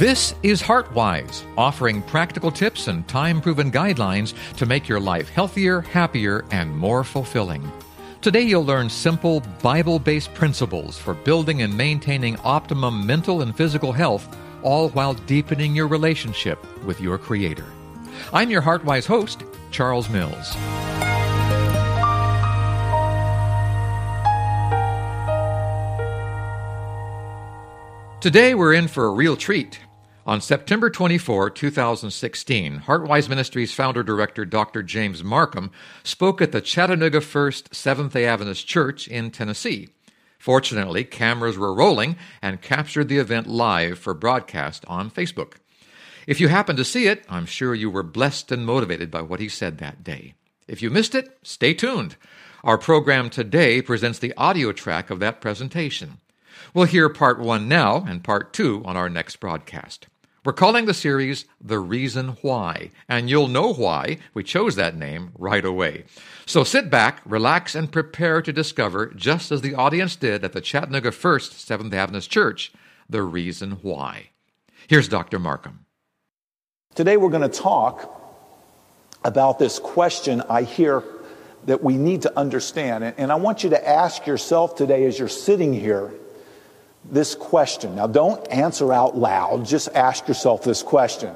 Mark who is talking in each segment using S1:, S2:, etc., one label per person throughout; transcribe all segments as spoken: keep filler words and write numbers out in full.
S1: This is HeartWise, offering practical tips and time-proven guidelines to make your life healthier, happier, and more fulfilling. Today you'll learn simple, Bible-based principles for building and maintaining optimum mental and physical health, all while deepening your relationship with your Creator. I'm your HeartWise host, Charles Mills. Today we're in for a real treat. On September twenty-fourth, twenty sixteen, HeartWise Ministries founder-director Doctor James Marcum spoke at the Chattanooga First Seventh-day Adventist Church in Tennessee. Fortunately, cameras were rolling and captured the event live for broadcast on Facebook. If you happened to see it, I'm sure you were blessed and motivated by what he said that day. If you missed it, stay tuned. Our program today presents the audio track of that presentation. We'll hear part one now and part two on our next broadcast. We're calling the series The Reason Why, and you'll know why we chose that name right away. So sit back, relax, and prepare to discover, just as the audience did at the Chattanooga First Seventh-day Adventist Church, the reason why. Here's Doctor Marcum.
S2: Today we're going to talk about this question I hear that we need to understand. And I want you to ask yourself today as you're sitting here this question. Now, don't answer out loud. Just ask yourself this question.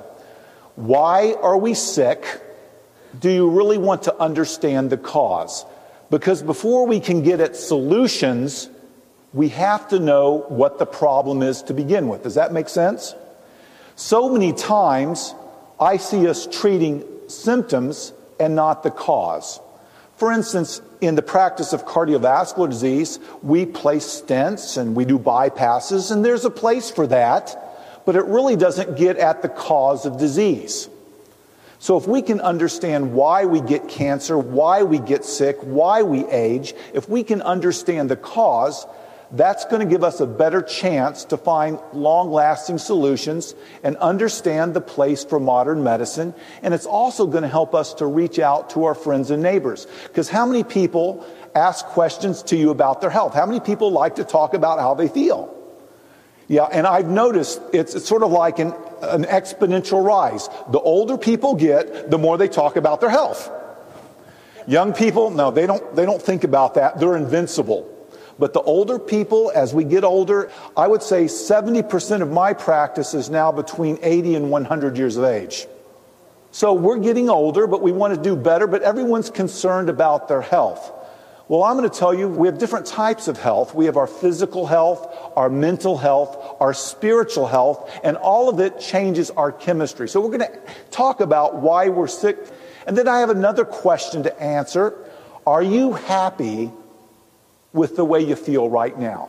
S2: Why are we sick? Do you really want to understand the cause? Because before we can get at solutions, we have to know what the problem is to begin with. Does that make sense? So many times, I see us treating symptoms and not the cause. For instance, in the practice of cardiovascular disease, we place stents and we do bypasses, and there's a place for that, but it really doesn't get at the cause of disease. So if we can understand why we get cancer, why we get sick, why we age, if we can understand the cause, that's going to give us a better chance to find long-lasting solutions and understand the place for modern medicine. And it's also going to help us to reach out to our friends and neighbors. Because how many people ask questions to you about their health? How many people like to talk about how they feel? Yeah, and I've noticed it's, it's sort of like an, an exponential rise. The older people get, the more they talk about their health. Young people, no, they don't, they don't think about that. They're invincible. But the older people, as we get older, I would say seventy percent of my practice is now between eighty and one hundred years of age. So we're getting older, but we want to do better, but everyone's concerned about their health. Well, I'm going to tell you, we have different types of health. We have our physical health, our mental health, our spiritual health, and all of it changes our chemistry. So we're going to talk about why we're sick. And then I have another question to answer. Are you happy with the way you feel right now?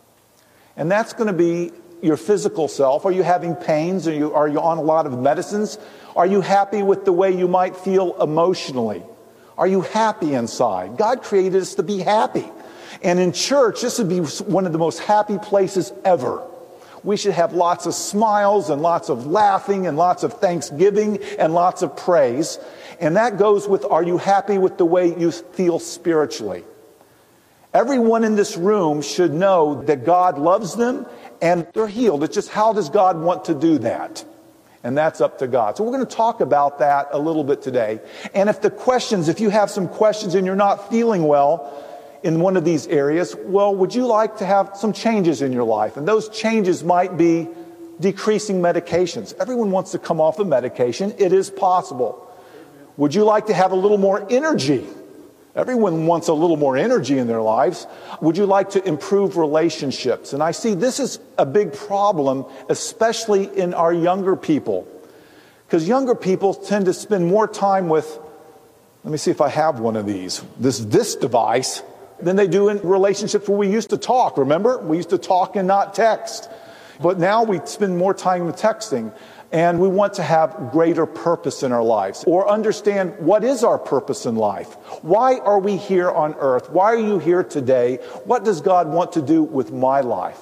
S2: And that's going to be your physical self. Are you having pains? Are you, are you on a lot of medicines? Are you happy with the way you might feel emotionally? Are you happy inside? God created us to be happy. And in church, this would be one of the most happy places ever. We should have lots of smiles and lots of laughing and lots of thanksgiving and lots of praise. And that goes with, are you happy with the way you feel spiritually? Everyone in this room should know that God loves them and they're healed. It's just, how does God want to do that? And that's up to God. So we're going to talk about that a little bit today. And if the questions, if you have some questions and you're not feeling well in one of these areas, well, would you like to have some changes in your life? And those changes might be decreasing medications. Everyone wants to come off of medication. It is possible. Would you like to have a little more energy? Everyone wants a little more energy in their lives. Would you like to improve relationships? And I see this is a big problem, especially in our younger people. Because younger people tend to spend more time with, let me see if I have one of these, this this device, than they do in relationships where we used to talk. Remember? We used to talk and not text. But now we spend more time with texting. And we want to have greater purpose in our lives, or understand what is our purpose in life. Why are we here on earth? Why are you here today? What does God want to do with my life?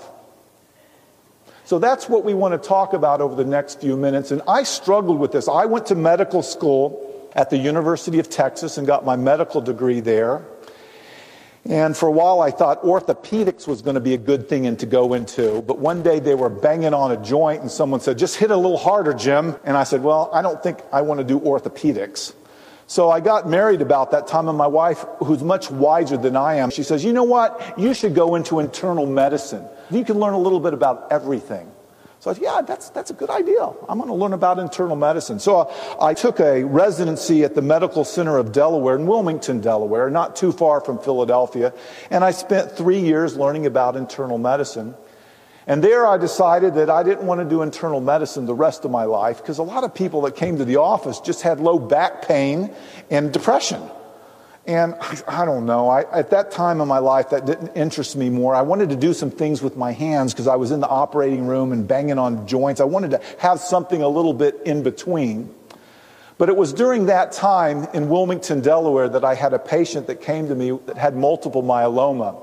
S2: So that's what we want to talk about over the next few minutes. And I struggled with this. I went to medical school at the University of Texas and got my medical degree there. And for a while I thought orthopedics was going to be a good thing and to go into. But one day they were banging on a joint and someone said, just hit it a little harder, Jim. And I said, well, I don't think I want to do orthopedics. So I got married about that time, and my wife, who's much wiser than I am, she says, you know what? You should go into internal medicine. You can learn a little bit about everything. So I said, yeah, that's, that's a good idea. I'm going to learn about internal medicine. So I, I took a residency at the Medical Center of Delaware in Wilmington, Delaware, not too far from Philadelphia. And I spent three years learning about internal medicine. And there I decided that I didn't want to do internal medicine the rest of my life, because a lot of people that came to the office just had low back pain and depression. And I, I don't know, I, at that time in my life that didn't interest me more. I wanted to do some things with my hands because I was in the operating room and banging on joints. I wanted to have something a little bit in between. But it was during that time in Wilmington, Delaware, that I had a patient that came to me that had multiple myeloma.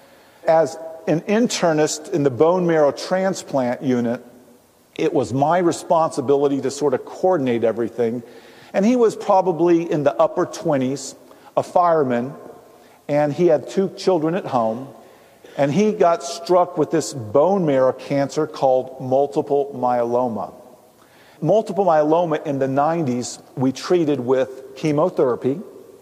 S2: As an internist in the bone marrow transplant unit, it was my responsibility to sort of coordinate everything. And he was probably in the upper twenties, a fireman, and he had two children at home. And he got struck with this bone marrow cancer called multiple myeloma. Multiple myeloma in the nineties, we treated with chemotherapy.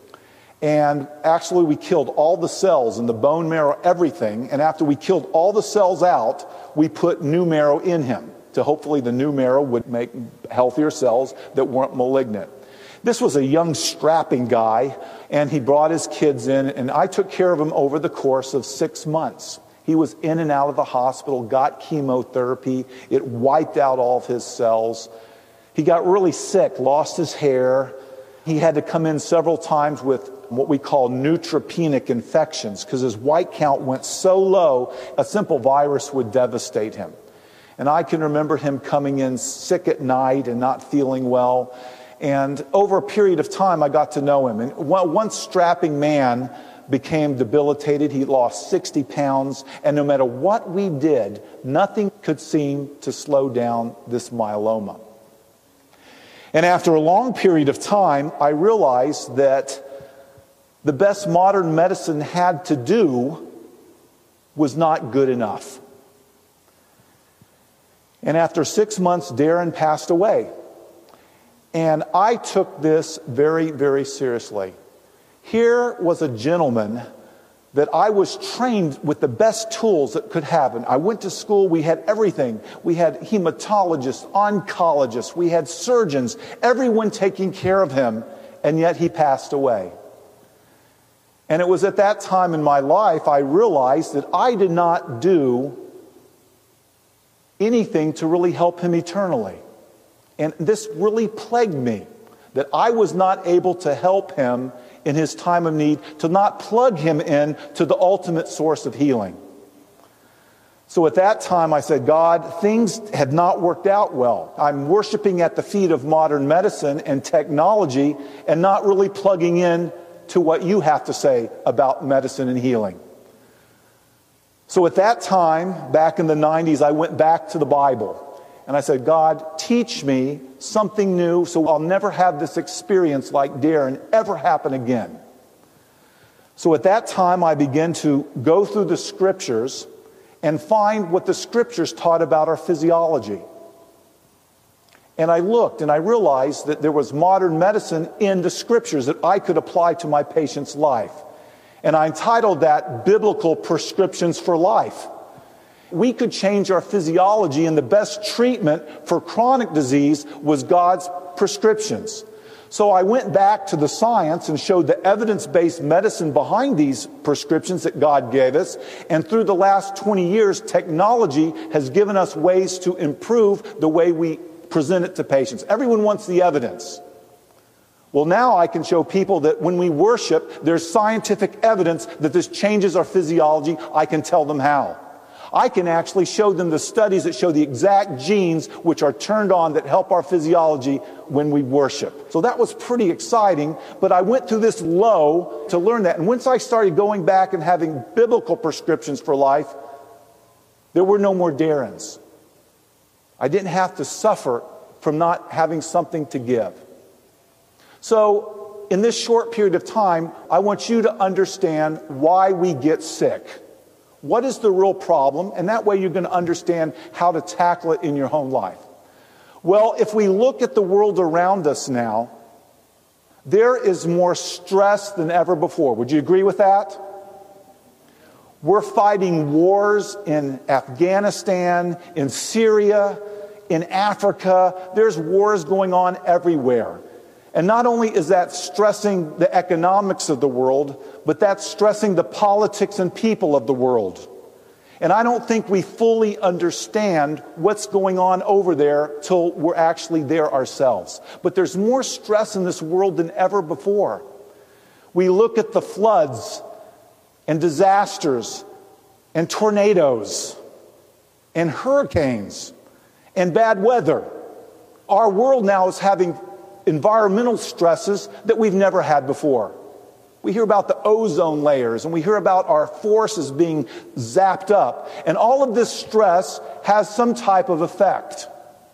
S2: And actually, we killed all the cells in the bone marrow, everything. And after we killed all the cells out, we put new marrow in him to hopefully the new marrow would make healthier cells that weren't malignant. This was a young, strapping guy, and he brought his kids in, and I took care of him over the course of six months. He was in and out of the hospital, got chemotherapy. It wiped out all of his cells. He got really sick, lost his hair. He had to come in several times with what we call neutropenic infections because his white count went so low, a simple virus would devastate him. And I can remember him coming in sick at night and not feeling well. And over a period of time, I got to know him. And one strapping man became debilitated. He lost sixty pounds. And no matter what we did, nothing could seem to slow down this myeloma. And after a long period of time, I realized that the best modern medicine had to do was not good enough. And after six months, Darren passed away. And I took this very, very seriously. Here was a gentleman that I was trained with the best tools that could happen. I went to school, we had everything. We had hematologists, oncologists, we had surgeons, everyone taking care of him, and yet he passed away. And it was at that time in my life I realized that I did not do anything to really help him eternally. And this really plagued me, that I was not able to help him in his time of need, to not plug him in to the ultimate source of healing. So at that time I said, God, things have not worked out well. I'm worshiping at the feet of modern medicine and technology and not really plugging in to what you have to say about medicine and healing. So at that time, back in the nineties, I went back to the Bible. And I said, God, teach me something new so I'll never have this experience like Darren ever happen again. So at that time, I began to go through the scriptures and find what the scriptures taught about our physiology. And I looked and I realized that there was modern medicine in the scriptures that I could apply to my patient's life. And I entitled that Biblical Prescriptions for Life. We could change our physiology, and the best treatment for chronic disease was God's prescriptions. So I went back to the science and showed the evidence-based medicine behind these prescriptions that God gave us. And through the last twenty years, technology has given us ways to improve the way we present it to patients. Everyone wants the evidence. Well, now I can show people that when we worship, there's scientific evidence that this changes our physiology. I can tell them how. I can actually show them the studies that show the exact genes which are turned on that help our physiology when we worship. So that was pretty exciting, but I went through this low to learn that. And once I started going back and having biblical prescriptions for life, there were no more Darrens. I didn't have to suffer from not having something to give. So in this short period of time, I want you to understand why we get sick. What is the real problem? And that way you're going to understand how to tackle it in your home life. Well, if we look at the world around us now, there is more stress than ever before. Would you agree with that? We're fighting wars in Afghanistan, in Syria, in Africa. There's wars going on everywhere. And not only is that stressing the economics of the world, but that's stressing the politics and people of the world. And I don't think we fully understand what's going on over there till we're actually there ourselves. But there's more stress in this world than ever before. We look at the floods and disasters and tornadoes and hurricanes and bad weather. Our world now is having environmental stresses that we've never had before. We hear about the ozone layers, and we hear about our forests being zapped up. And all of this stress has some type of effect.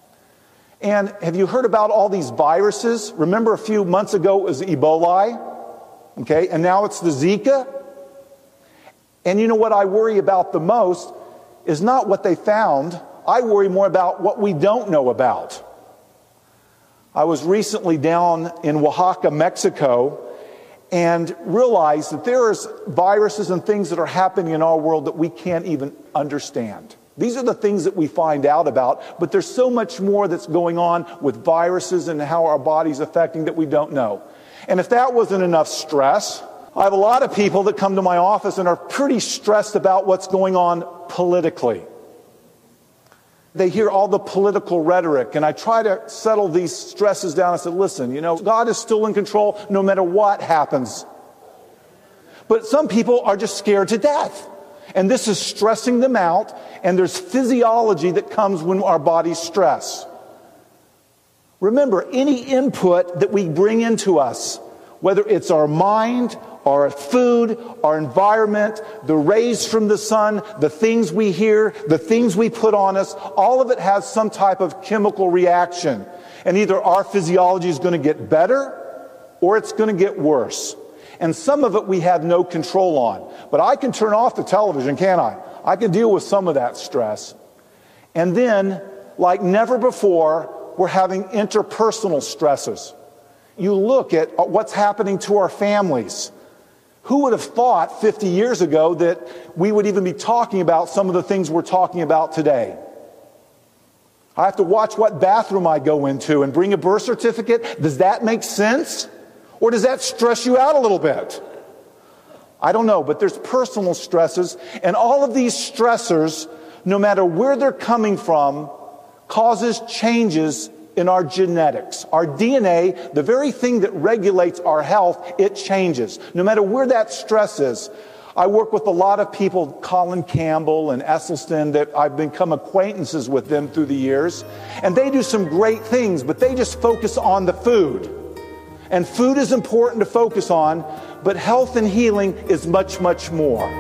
S2: And have you heard about all these viruses? Remember a few months ago it was Ebola, okay, and now it's the Zika. And you know what I worry about the most is not what they found. I worry more about what we don't know about. I was recently down in Oaxaca, Mexico, and realized that there is viruses and things that are happening in our world that we can't even understand. These are the things that we find out about, but there's so much more that's going on with viruses and how our body's affecting that we don't know. And if that wasn't enough stress, I have a lot of people that come to my office and are pretty stressed about what's going on politically. They hear all the political rhetoric, and I try to settle these stresses down. I said, listen, you know, God is still in control no matter what happens. But some people are just scared to death. And this is stressing them out, and there's physiology that comes when our bodies stress. Remember, any input that we bring into us, whether it's our mind, our food, our environment, the rays from the sun, the things we hear, the things we put on us, all of it has some type of chemical reaction. And either our physiology is going to get better or it's going to get worse. And some of it we have no control on. But I can turn off the television, can't I? I can deal with some of that stress. And then, like never before, we're having interpersonal stresses. You look at what's happening to our families. Who would have thought fifty years ago that we would even be talking about some of the things we're talking about today? I have to watch what bathroom I go into and bring a birth certificate. Does that make sense? Or does that stress you out a little bit? I don't know, but there's personal stresses, and all of these stressors, no matter where they're coming from, causes changes in our genetics. Our D N A, the very thing that regulates our health, it changes. No matter where that stress is. I work with a lot of people, Colin Campbell and Esselstyn, that I've become acquaintances with them through the years. And they do some great things, but they just focus on the food. And food is important to focus on, but health and healing is much, much more.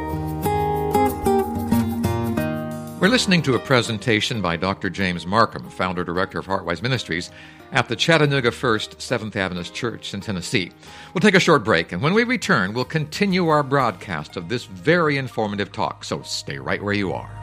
S1: We're listening to a presentation by Doctor James Marcum, founder-director of Heartwise Ministries, at the Chattanooga First Seventh Adventist Church in Tennessee. We'll take a short break, and when we return, we'll continue our broadcast of this very informative talk, so stay right where you are.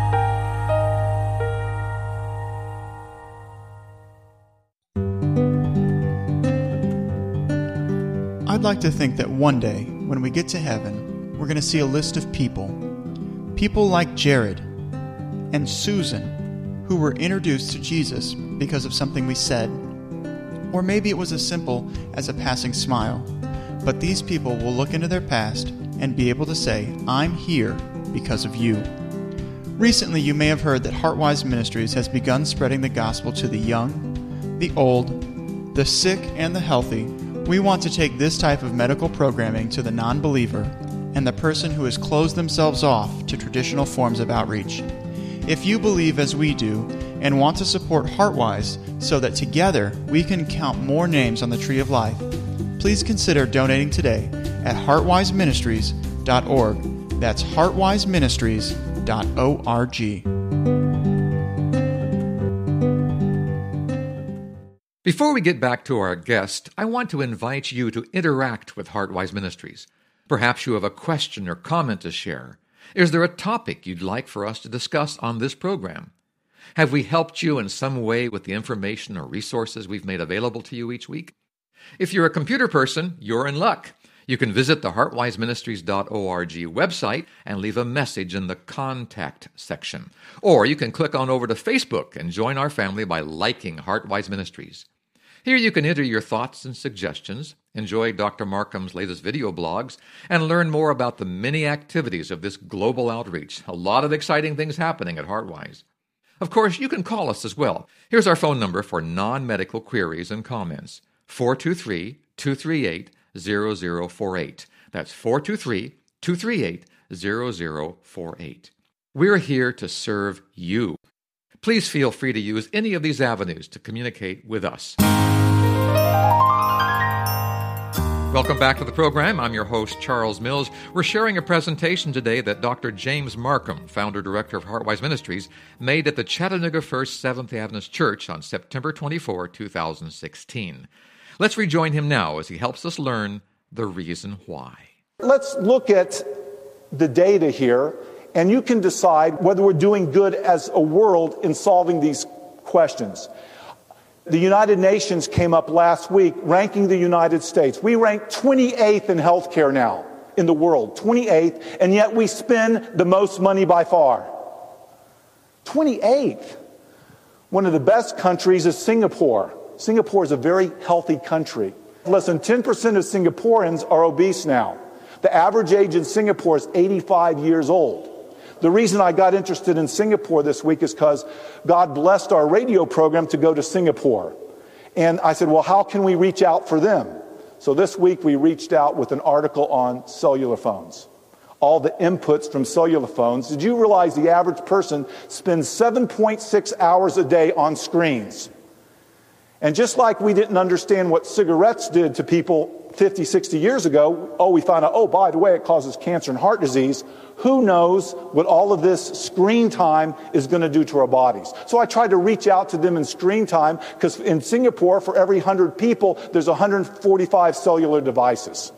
S3: I'd like to think that one day, when we get to heaven, we're going to see a list of people. People like Jared and Susan, who were introduced to Jesus because of something we said. Or maybe it was as simple as a passing smile. But these people will look into their past and be able to say, I'm here because of you. Recently, you may have heard that Heartwise Ministries has begun spreading the gospel to the young, the old, the sick, and the healthy. We want to take this type of medical programming to the non-believer and the person who has closed themselves off to traditional forms of outreach. If you believe as we do and want to support Heartwise so that together we can count more names on the Tree of Life, please consider donating today at heartwise ministries dot org. That's heartwise ministries dot org.
S1: Before we get back to our guest, I want to invite you to interact with Heartwise Ministries. Perhaps you have a question or comment to share. Is there a topic you'd like for us to discuss on this program? Have we helped you in some way with the information or resources we've made available to you each week? If you're a computer person, you're in luck. You can visit the heartwise ministries dot org website and leave a message in the Contact section. Or you can click on over to Facebook and join our family by liking Heartwise Ministries. Here you can enter your thoughts and suggestions, enjoy Doctor Markham's latest video blogs, and learn more about the many activities of this global outreach. A lot of exciting things happening at Heartwise. Of course, you can call us as well. Here's our phone number for non-medical queries and comments, four two three, two three eight, zero zero four eight. That's four two three, two three eight, zero zero four eight. We're here to serve you. Please feel free to use any of these avenues to communicate with us. Welcome back to the program. I'm your host, Charles Mills. We're sharing a presentation today that Doctor James Markham, founder-director of Heartwise Ministries, made at the Chattanooga First Seventh Adventist Church on September twenty-fourth, two thousand sixteen. Let's rejoin him now as he helps us learn the reason why.
S2: Let's look at the data here, and you can decide whether we're doing good as a world in solving these questions. The United Nations came up last week ranking the United States. We rank twenty-eighth in healthcare now in the world, twenty-eighth, and yet we spend the most money by far. twenty-eighth. One of the best countries is Singapore. Singapore is a very healthy country. Less than ten percent of Singaporeans are obese now. The average age in Singapore is eighty-five years old. The reason I got interested in Singapore this week is because God blessed our radio program to go to Singapore. And I said, well, how can we reach out for them? So this week we reached out with an article on cellular phones. All the inputs from cellular phones. Did you realize the average person spends seven point six hours a day on screens? And just like we didn't understand what cigarettes did to people fifty, sixty years ago, oh, we found out, oh, by the way, it causes cancer and heart disease. Who knows what all of this screen time is going to do to our bodies? So I tried to reach out to them in screen time, because in Singapore, for every one hundred people, there's one hundred forty-five cellular devices.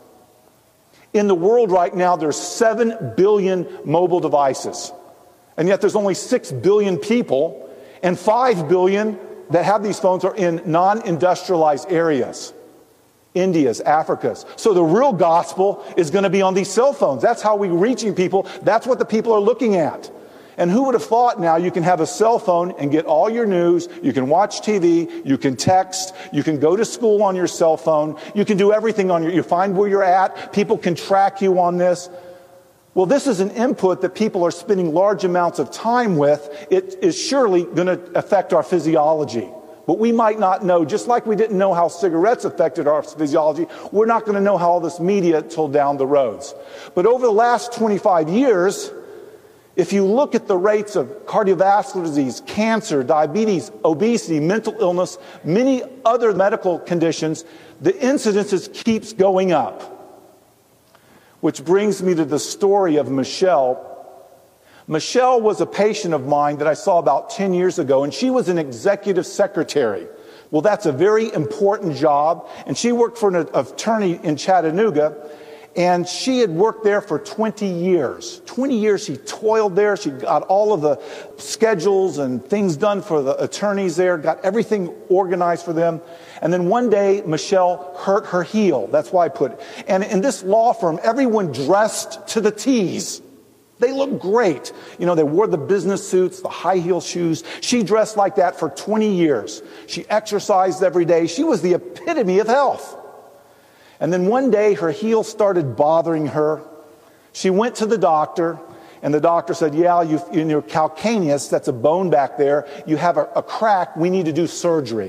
S2: In the world right now, there's seven billion mobile devices. And yet there's only six billion people, and five billion that have these phones are in non-industrialized areas. India's, Africa's. So the real gospel is going to be on these cell phones. That's how we're reaching people. That's what the people are looking at. And who would have thought now you can have a cell phone and get all your news, you can watch T V, you can text, you can go to school on your cell phone, you can do everything on your, you find where you're at, people can track you on this. Well, this is an input that people are spending large amounts of time with. It is surely going to affect our physiology. But we might not know, just like we didn't know how cigarettes affected our physiology, we're not going to know how all this media till down the roads. But over the last twenty-five years, if you look at the rates of cardiovascular disease, cancer, diabetes, obesity, mental illness, many other medical conditions, the incidences keeps going up. Which brings me to the story of Michelle. Michelle was a patient of mine that I saw about ten years ago, and she was an executive secretary. Well, that's a very important job, and she worked for an attorney in Chattanooga, and she had worked there for twenty years. twenty years she toiled there. She got all of the schedules and things done for the attorneys there, got everything organized for them. And then one day, Michelle hurt her heel. That's why I put it. And in this law firm, everyone dressed to the T's. They looked great. You know, they wore the business suits, the high heel shoes. She dressed like that for twenty years. She exercised every day. She was the epitome of health. And then one day her heel started bothering her. She went to the doctor, and the doctor said, yeah, you, in your calcaneus, that's a bone back there, you have a, a crack. We need to do surgery.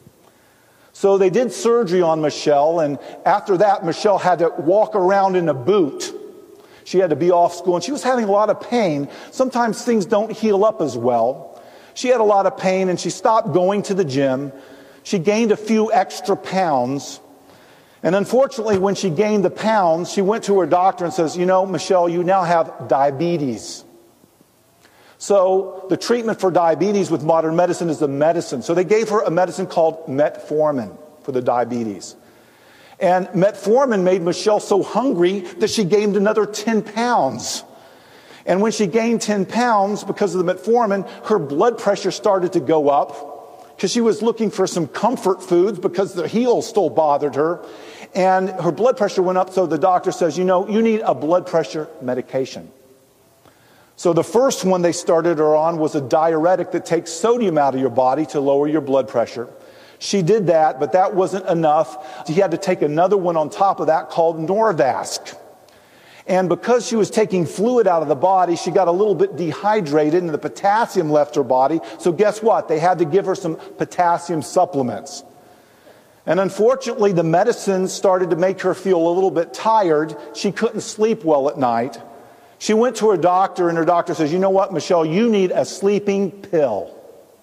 S2: So they did surgery on Michelle, and after that, Michelle had to walk around in a boot. She had to be off school, and she was having a lot of pain. Sometimes things don't heal up as well. She had a lot of pain, and she stopped going to the gym. She gained a few extra pounds. And unfortunately, when she gained the pounds, she went to her doctor and says, you know, Michelle, you now have diabetes. So the treatment for diabetes with modern medicine is a medicine. So they gave her a medicine called metformin for the diabetes. And metformin made Michelle so hungry that she gained another ten pounds. And when she gained ten pounds because of the metformin, her blood pressure started to go up because she was looking for some comfort foods because the heel still bothered her. And her blood pressure went up, so the doctor says, you know, you need a blood pressure medication. So the first one they started her on was a diuretic that takes sodium out of your body to lower your blood pressure. She did that, but that wasn't enough. She had to take another one on top of that called Norvasc. And because she was taking fluid out of the body, she got a little bit dehydrated and the potassium left her body. So guess what? They had to give her some potassium supplements. And unfortunately, the medicine started to make her feel a little bit tired. She couldn't sleep well at night. She went to her doctor, and her doctor says, you know what, Michelle, you need a sleeping pill.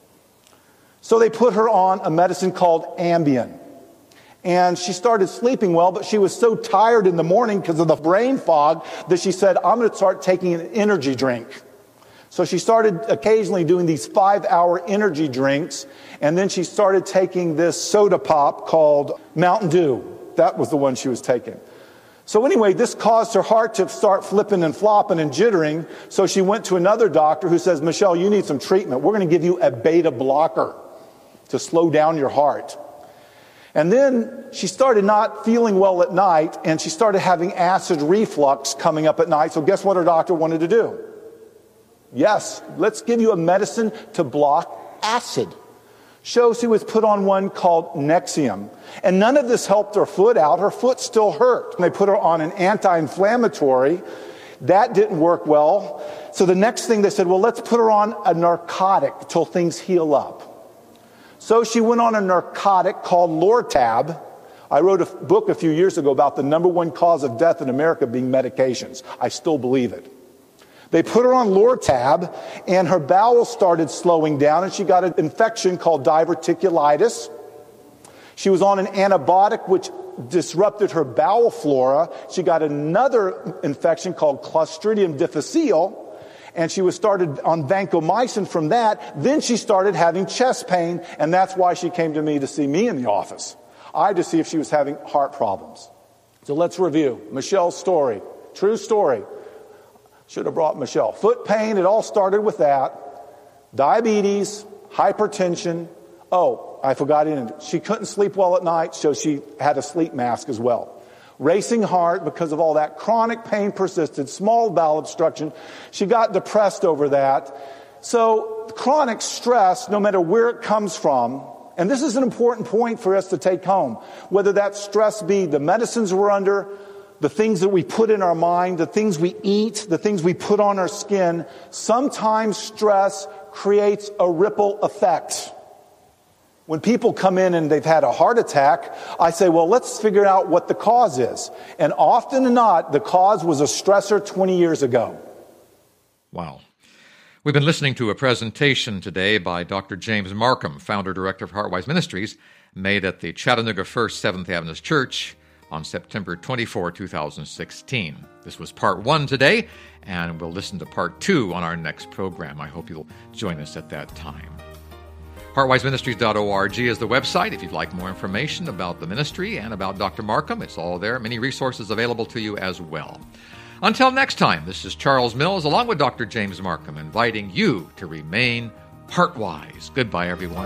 S2: So they put her on a medicine called Ambien. And she started sleeping well, but she was so tired in the morning because of the brain fog that she said, I'm going to start taking an energy drink. So she started occasionally doing these five-hour energy drinks, and then she started taking this soda pop called Mountain Dew. That was the one she was taking. So anyway, this caused her heart to start flipping and flopping and jittering, so she went to another doctor who says, Michelle, you need some treatment. We're going to give you a beta blocker to slow down your heart. And then she started not feeling well at night, and she started having acid reflux coming up at night. So guess what her doctor wanted to do? Yes, let's give you a medicine to block acid. So she was put on one called Nexium. And none of this helped her foot out. Her foot still hurt. And they put her on an anti-inflammatory. That didn't work well. So the next thing they said, well, let's put her on a narcotic till things heal up. So she went on a narcotic called Lortab. I wrote a book a few years ago about the number one cause of death in America being medications. I still believe it. They put her on Lortab, and her bowels started slowing down, and she got an infection called diverticulitis. She was on an antibiotic which disrupted her bowel flora. She got another infection called Clostridium difficile, and she was started on vancomycin from that. Then she started having chest pain, and that's why she came to me to see me in the office. I had to see if she was having heart problems. So let's review Michelle's story. True story. Should have brought Michelle. Foot pain, it all started with that. Diabetes, hypertension. Oh, I forgot it. She couldn't sleep well at night, so she had a sleep mask as well. Racing heart because of all that. Chronic pain persisted. Small bowel obstruction. She got depressed over that. So chronic stress, no matter where it comes from, and this is an important point for us to take home, whether that stress be the medicines we're under, the things that we put in our mind, the things we eat, the things we put on our skin, sometimes stress creates a ripple effect. When people come in and they've had a heart attack, I say, well, let's figure out what the cause is. And often than not, the cause was a stressor twenty years ago.
S1: Wow. We've been listening to a presentation today by Doctor James Marcum, founder-director of Heartwise Ministries, made at the Chattanooga First Seventh Adventist Church on September twenty-fourth, two thousand sixteen. This was part one today, and we'll listen to part two on our next program. I hope you'll join us at that time. heartwise ministries dot org is the website. If you'd like more information about the ministry and about Doctor Marcum, it's all there. Many resources available to you as well. Until next time, this is Charles Mills, along with Doctor James Marcum, inviting you to remain heartwise. Goodbye, everyone.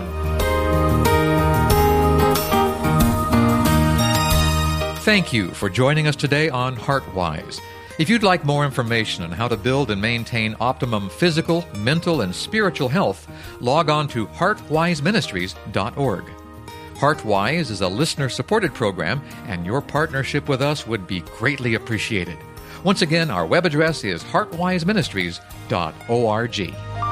S1: Thank you for joining us today on Heartwise. If you'd like more information on how to build and maintain optimum physical, mental, and spiritual health, log on to heartwise ministries dot org. Heartwise is a listener-supported program, and your partnership with us would be greatly appreciated. Once again, our web address is heartwise ministries dot org.